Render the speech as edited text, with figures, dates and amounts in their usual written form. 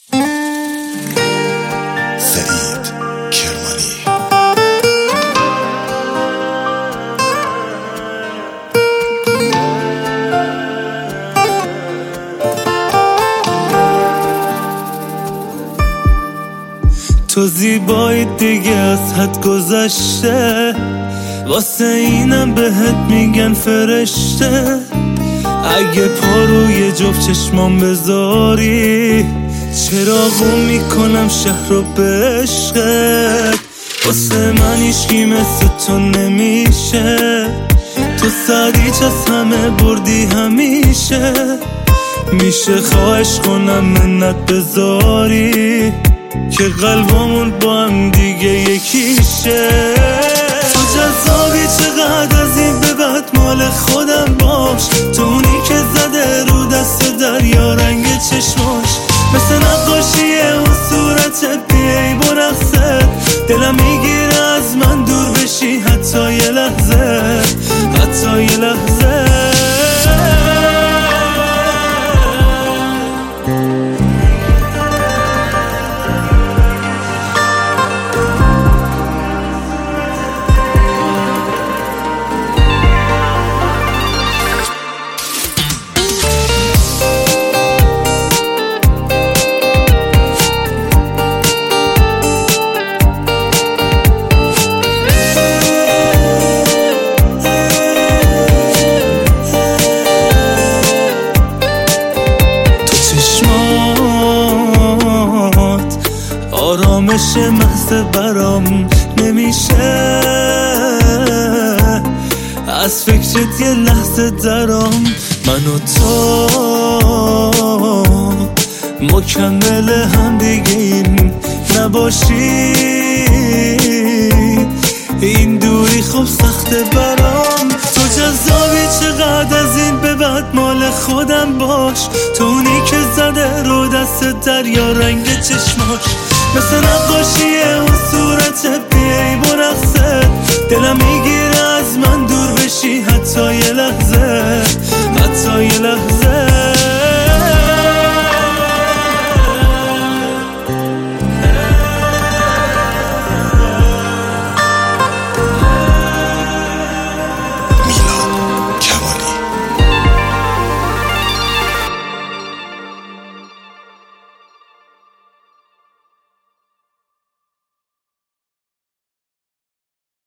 سعید کرمانی. تو زیبایی دیگه از حد گذشته، واسه اینم بهت میگن فرشته. اگه پا روی جفت چشمام بذاری، چراغو میکنم شهر رو به عشقت. واسه من هیچکی مثل تو نمیشه، تو سریچ از همه بردی همیشه. میشه خواهش کنم منت بذاری که قلبمون با هم دیگه یکیشه. تو جذابی چقدر از این به بعد مال خودم باش. تو اونی که زده رو دست دریا رنگ چشماش، مثل نقاشی اون صورت بیای برقصت. دلم میگیره از من دور بشی حتی یه لحظه، حتی یه لحظه. آرامش محض برام نمیشه، از فکرت یه لحظه درام. من و تو مکمل هم دیگه این نباشی، این دوری خوب سخته برام. تو جذابی چقدر از این به بعد مال خودم باش. تو اونی که زده رو دست دریا رنگ چشماش، مثل نقاشی اون صورت بیای برقصت. دلم میگیره از من دور بشی حتی یه لحظه، حتی یه لحظه.